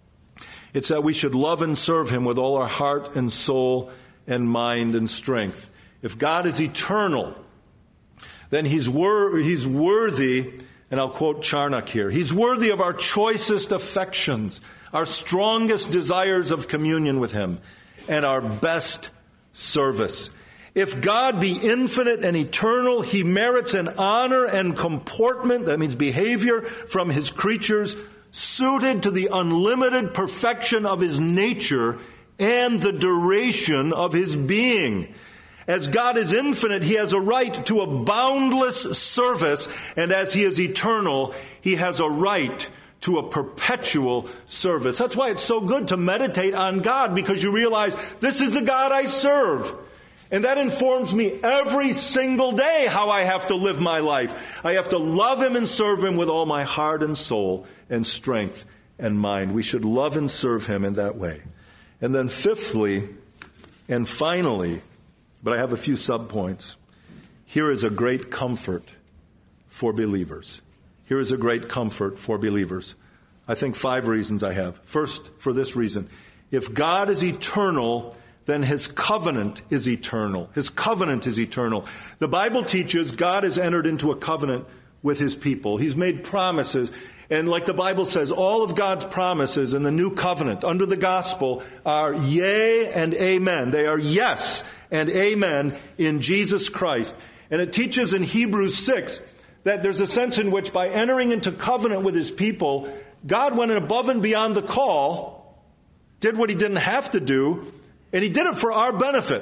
[SPEAKER 2] It's that we should love and serve him with all our heart and soul and mind and strength. If God is eternal, then he's, wor- he's worthy, and I'll quote Charnock here, he's worthy of our choicest affections, our strongest desires of communion with him, and our best service. If God be infinite and eternal, he merits an honor and comportment, that means behavior, from his creatures, suited to the unlimited perfection of his nature and the duration of his being. As God is infinite, he has a right to a boundless service, and as he is eternal, he has a right to a perpetual service. That's why it's so good to meditate on God, because you realize this is the God I serve. And that informs me every single day how I have to live my life. I have to love him and serve him with all my heart and soul and strength and mind. We should love and serve him in that way. And then fifthly, and finally, but I have a few subpoints, here is a great comfort for believers. Here is a great comfort for believers. I think five reasons I have. First, for this reason. If God is eternal, then his covenant is eternal. His covenant is eternal. The Bible teaches God has entered into a covenant with his people. He's made promises. And like the Bible says, all of God's promises in the new covenant under the gospel are yea and amen. They are yes and amen in Jesus Christ. And it teaches in Hebrews six that there's a sense in which by entering into covenant with his people, God went above and beyond the call, did what he didn't have to do, and he did it for our benefit.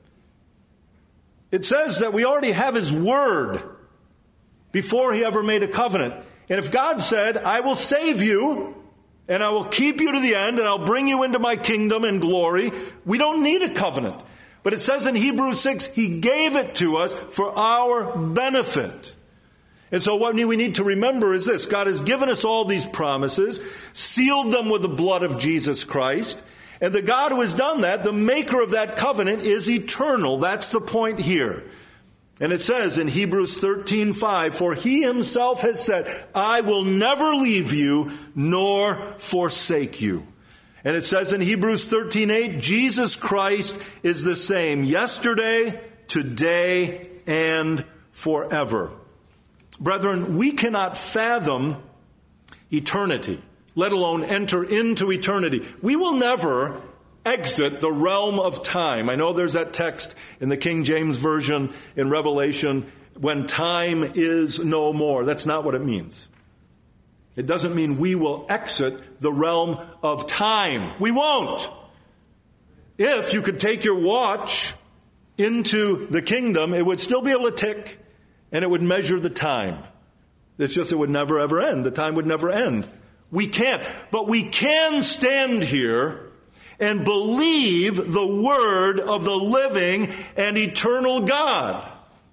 [SPEAKER 2] It says that we already have his word before he ever made a covenant. And if God said, I will save you, and I will keep you to the end, and I'll bring you into my kingdom and glory, we don't need a covenant. But it says in Hebrews six, he gave it to us for our benefit. And so what we need to remember is this. God has given us all these promises, sealed them with the blood of Jesus Christ. And the God who has done that, the maker of that covenant, is eternal. That's the point here. And it says in Hebrews thirteen five, for he himself has said, I will never leave you nor forsake you. And it says in Hebrews thirteen eight, Jesus Christ is the same yesterday, today, and forever. Brethren, we cannot fathom eternity, let alone enter into eternity. We will never exit the realm of time. I know there's that text in the King James Version in Revelation, when time is no more. That's not what it means. It doesn't mean we will exit the realm of time. We won't. If you could take your watch into the kingdom, it would still be able to tick, and it would measure the time. It's just it would never, ever end. The time would never end. We can't. But we can stand here and believe the word of the living and eternal God.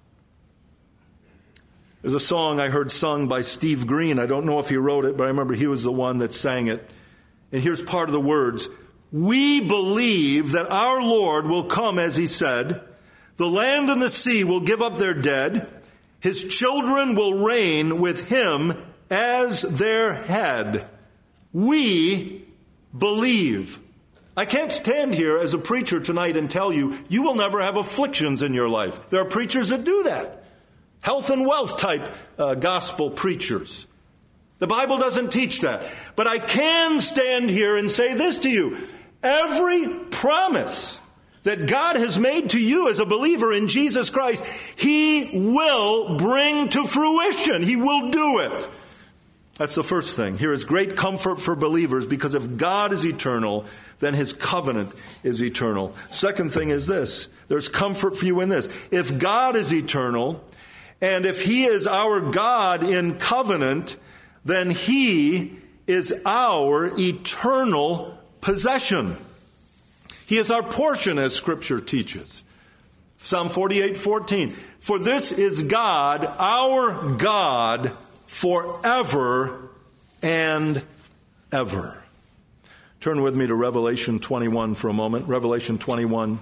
[SPEAKER 2] There's a song I heard sung by Steve Green. I don't know if he wrote it, but I remember he was the one that sang it. And here's part of the words. We believe that our Lord will come as he said. The land and the sea will give up their dead. His children will reign with him as their head. We believe. I can't stand here as a preacher tonight and tell you, you will never have afflictions in your life. There are preachers that do that. Health and wealth type uh, gospel preachers. The Bible doesn't teach that. But I can stand here and say this to you. Every promise that God has made to you as a believer in Jesus Christ, he will bring to fruition. He will do it. That's the first thing. Here is great comfort for believers because if God is eternal, then his covenant is eternal. Second thing is this. There's comfort for you in this. If God is eternal, and if he is our God in covenant, then he is our eternal possession. He is our portion, as Scripture teaches. Psalm forty-eight fourteen. For this is God, our God, forever and ever. Turn with me to Revelation twenty-one for a moment. Revelation twenty-one.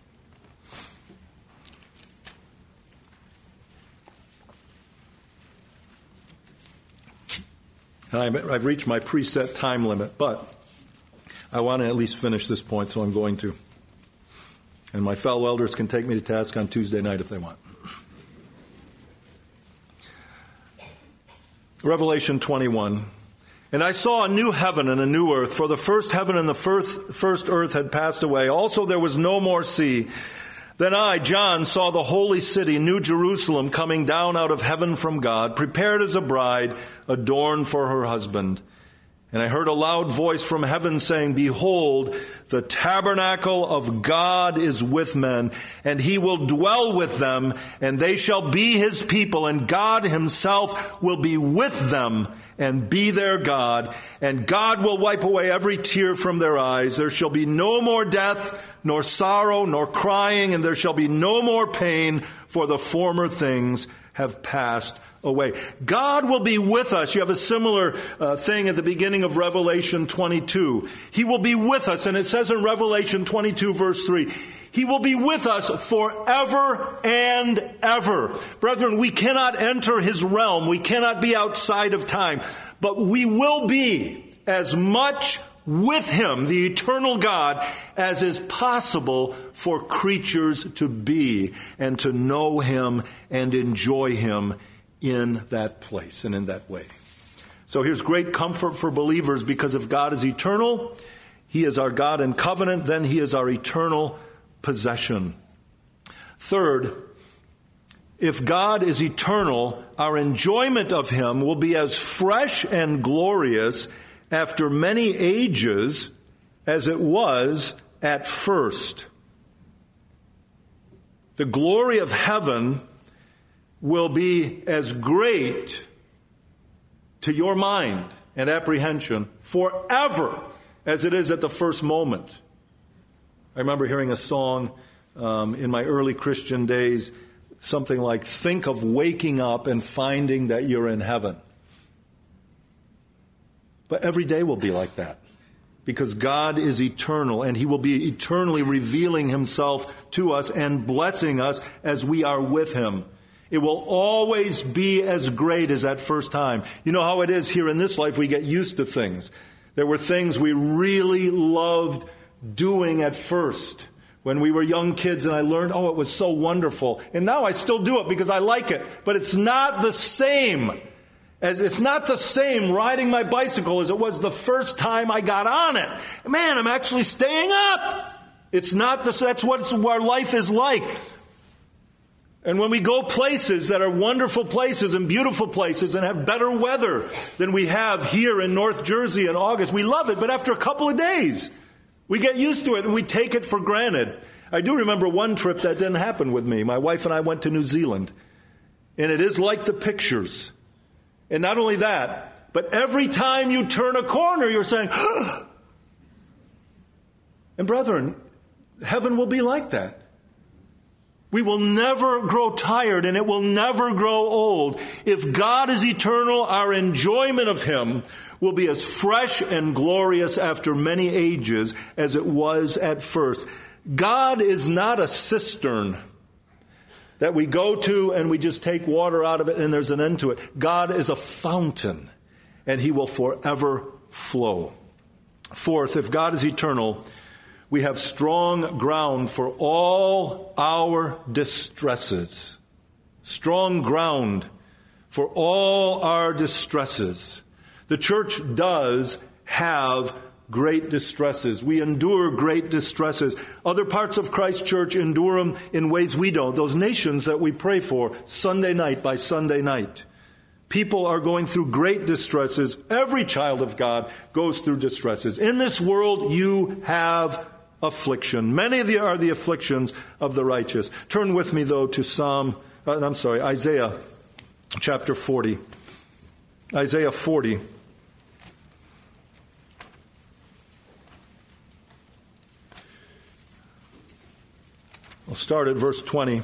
[SPEAKER 2] I've reached my preset time limit, but I want to at least finish this point, so I'm going to. And my fellow elders can take me to task on Tuesday night if they want. Revelation twenty-one. And I saw a new heaven and a new earth, for the first heaven and the first, first earth had passed away. Also there was no more sea. Then I, John, saw the holy city, New Jerusalem, coming down out of heaven from God, prepared as a bride, adorned for her husband. And I heard a loud voice from heaven saying, Behold, the tabernacle of God is with men, and he will dwell with them, and they shall be his people, and God himself will be with them and be their God, and God will wipe away every tear from their eyes. There shall be no more death, nor sorrow, nor crying, and there shall be no more pain, for the former things have passed away. God will be with us. You have a similar uh, thing at the beginning of Revelation twenty-two. He will be with us, and it says in Revelation twenty-two, verse three, he will be with us forever and ever. Brethren, we cannot enter his realm. We cannot be outside of time. But we will be as much with him, the eternal God, as is possible for creatures to be and to know him and enjoy him in that place and in that way. So here's great comfort for believers because if God is eternal, he is our God in covenant, then he is our eternal possession. Third, if God is eternal, our enjoyment of him will be as fresh and glorious after many ages as it was at first. The glory of heaven will be as great to your mind and apprehension forever as it is at the first moment. I remember hearing a song um, in my early Christian days, something like, think of waking up and finding that you're in heaven. But every day will be like that because God is eternal and he will be eternally revealing himself to us and blessing us as we are with him. It will always be as great as that first time. You know how it is here in this life, we get used to things. There were things we really loved doing at first when we were young kids and I learned, oh, it was so wonderful. And now I still do it because I like it. But it's not the same. As it's not the same riding my bicycle as it was the first time I got on it. Man, I'm actually staying up. It's not the, that's what our life is like. And when we go places that are wonderful places and beautiful places and have better weather than we have here in North Jersey in August, we love it. But after a couple of days, we get used to it and we take it for granted. I do remember one trip that didn't happen with me. My wife and I went to New Zealand. And it is like the pictures. And not only that, but every time you turn a corner, you're saying, And brethren, heaven will be like that. We will never grow tired and it will never grow old. If God is eternal, our enjoyment of Him will be as fresh and glorious after many ages as it was at first. God is not a cistern that we go to and we just take water out of it and there's an end to it. God is a fountain and He will forever flow. Fourth, if God is eternal, we have strong ground for all our distresses. Strong ground for all our distresses. The church does have great distresses. We endure great distresses. Other parts of Christ Church endure them in ways we don't. Those nations that we pray for Sunday night by Sunday night. People are going through great distresses. Every child of God goes through distresses. In this world, you have affliction. Many of the are the afflictions of the righteous. Turn with me, though, to Psalm, uh, I'm sorry, Isaiah chapter forty. Isaiah forty. I'll start at verse twenty.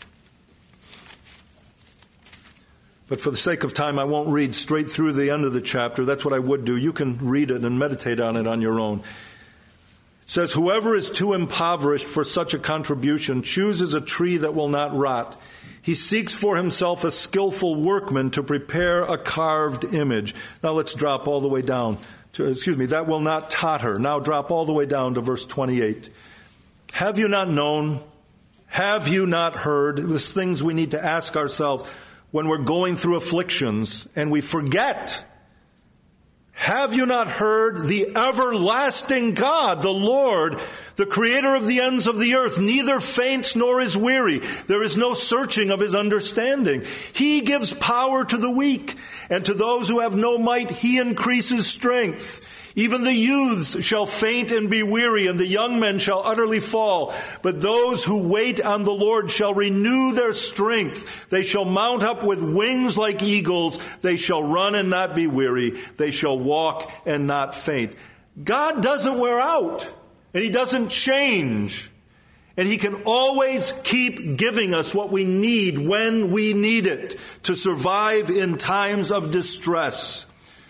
[SPEAKER 2] But for the sake of time, I won't read straight through the end of the chapter. That's what I would do. You can read it and meditate on it on your own. It says, whoever is too impoverished for such a contribution chooses a tree that will not rot. He seeks for himself a skillful workman to prepare a carved image. Now let's drop all the way down to, excuse me, that will not totter. Now drop all the way down to verse twenty-eight. Have you not known? Have you not heard? There's things we need to ask ourselves when we're going through afflictions and we forget. Have you not heard? The everlasting God, the Lord, the creator of the ends of the earth, neither faints nor is weary. There is no searching of His understanding. He gives power to the weak, and to those who have no might He increases strength. Even the youths shall faint and be weary, and the young men shall utterly fall. But those who wait on the Lord shall renew their strength. They shall mount up with wings like eagles. They shall run and not be weary. They shall walk and not faint. God doesn't wear out, and He doesn't change. And He can always keep giving us what we need when we need it to survive in times of distress.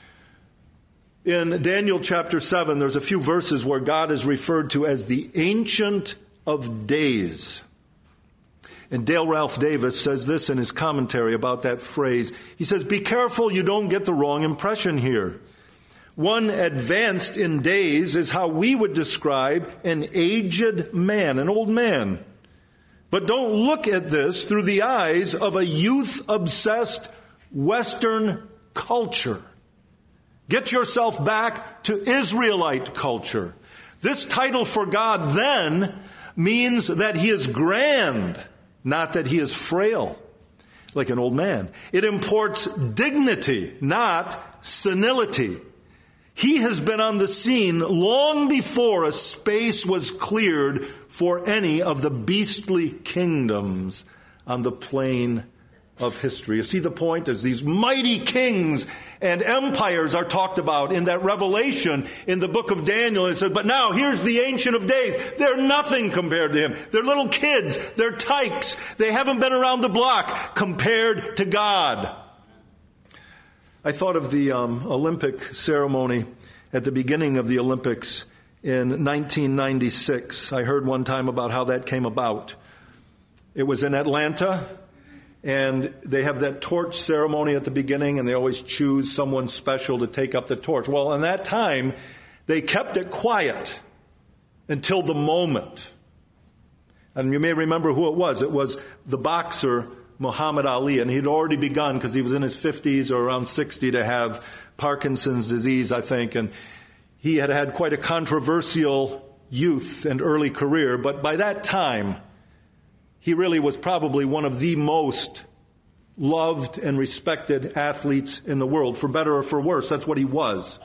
[SPEAKER 2] In Daniel chapter seven, there's a few verses where God is referred to as the Ancient of Days. And Dale Ralph Davis says this in his commentary about that phrase. He says, be careful you don't get the wrong impression here. One advanced in days is how we would describe an aged man, an old man. But don't look at this through the eyes of a youth-obsessed Western culture. Get yourself back to Israelite culture. This title for God then means that He is grand, not that He is frail, like an old man. It imports dignity, not senility. He has been on the scene long before a space was cleared for any of the beastly kingdoms on the plain of history. You see the point? As these mighty kings and empires are talked about in that revelation in the book of Daniel. And it says, but now here's the Ancient of Days. They're nothing compared to Him. They're little kids. They're tykes. They haven't been around the block compared to God. I thought of the um, Olympic ceremony at the beginning of the Olympics in nineteen ninety-six. I heard one time about how that came about. It was in Atlanta. And they have that torch ceremony at the beginning, and they always choose someone special to take up the torch. Well, in that time, they kept it quiet until the moment. And you may remember who it was. It was the boxer Muhammad Ali, and he'd already begun, because he was in his fifties or around sixty, to have Parkinson's disease, I think. And he had had quite a controversial youth and early career, but by that time, he really was probably one of the most loved and respected athletes in the world, for better or for worse. That's what he was.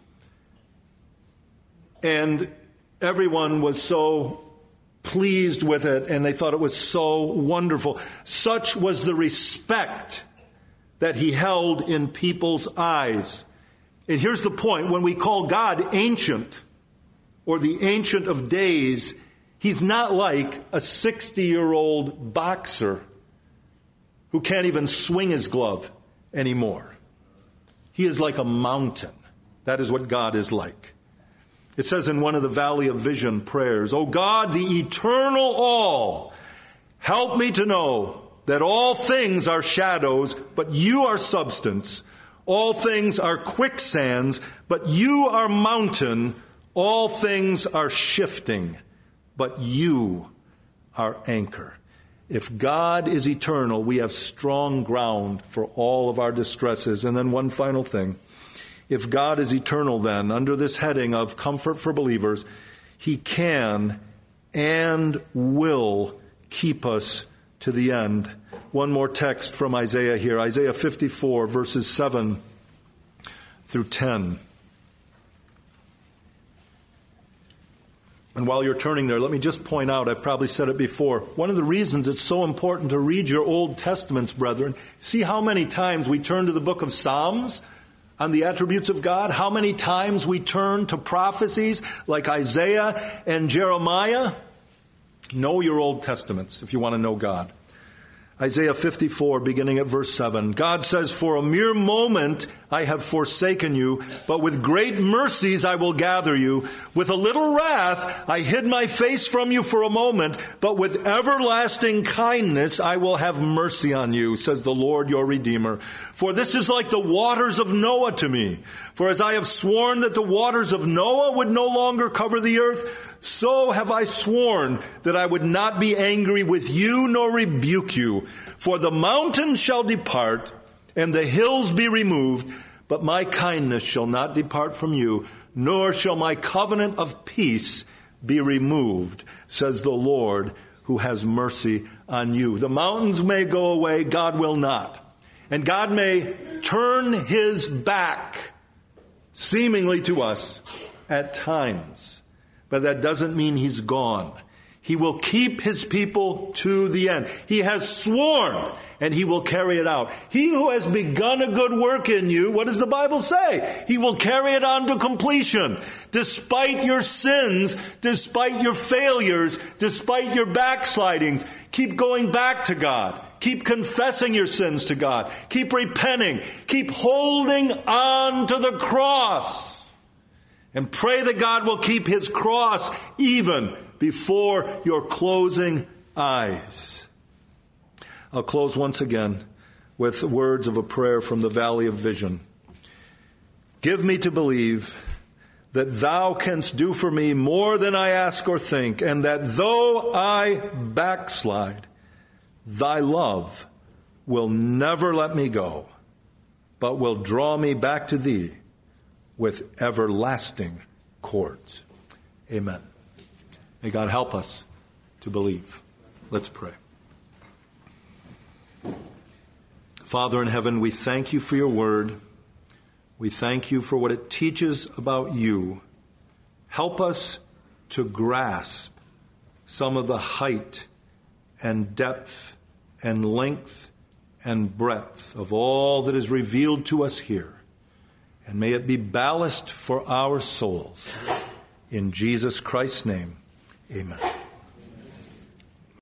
[SPEAKER 2] And everyone was so pleased with it, and they thought it was so wonderful. Such was the respect that he held in people's eyes. And here's the point. When we call God ancient, or the Ancient of Days, he's not like a sixty-year-old boxer who can't even swing his glove anymore. He is like a mountain. That is what God is like. It says in one of the Valley of Vision prayers, "O God, the eternal all, help me to know that all things are shadows, but you are substance. All things are quicksands, but you are mountain. All things are shifting, but you are anchor." If God is eternal, we have strong ground for all of our distresses. And then one final thing. If God is eternal, then, under this heading of comfort for believers, he can and will keep us to the end. One more text from Isaiah here. Isaiah fifty-four, verses seven through ten. And while you're turning there, let me just point out, I've probably said it before, one of the reasons it's so important to read your Old Testaments, brethren, see how many times we turn to the book of Psalms on the attributes of God, how many times we turn to prophecies like Isaiah and Jeremiah. Know your Old Testaments if you want to know God. Isaiah fifty-four, beginning at verse seven. God says, "For a mere moment I have forsaken you, but with great mercies I will gather you. With a little wrath I hid my face from you for a moment, but with everlasting kindness I will have mercy on you, says the Lord your Redeemer. For this is like the waters of Noah to me. For as I have sworn that the waters of Noah would no longer cover the earth, so have I sworn that I would not be angry with you nor rebuke you. For the mountains shall depart and the hills be removed, but my kindness shall not depart from you, nor shall my covenant of peace be removed, says the Lord who has mercy on you." The mountains may go away, God will not. And God may turn his back seemingly to us at times. But that doesn't mean he's gone. He will keep his people to the end. He has sworn, and he will carry it out. He who has begun a good work in you, what does the Bible say? He will carry it on to completion. Despite your sins, despite your failures, despite your backslidings, keep going back to God. Keep confessing your sins to God. Keep repenting. Keep holding on to the cross. And pray that God will keep his cross even before your closing eyes. I'll close once again with words of a prayer from the Valley of Vision. "Give me to believe that thou canst do for me more than I ask or think, and that though I backslide, thy love will never let me go, but will draw me back to thee with everlasting cords." Amen. May God help us to believe. Let's pray. Father in heaven, we thank you for your word. We thank you for what it teaches about you. Help us to grasp some of the height and depth and length and breadth of all that is revealed to us here. And may it be ballast for our souls. In Jesus Christ's name, amen.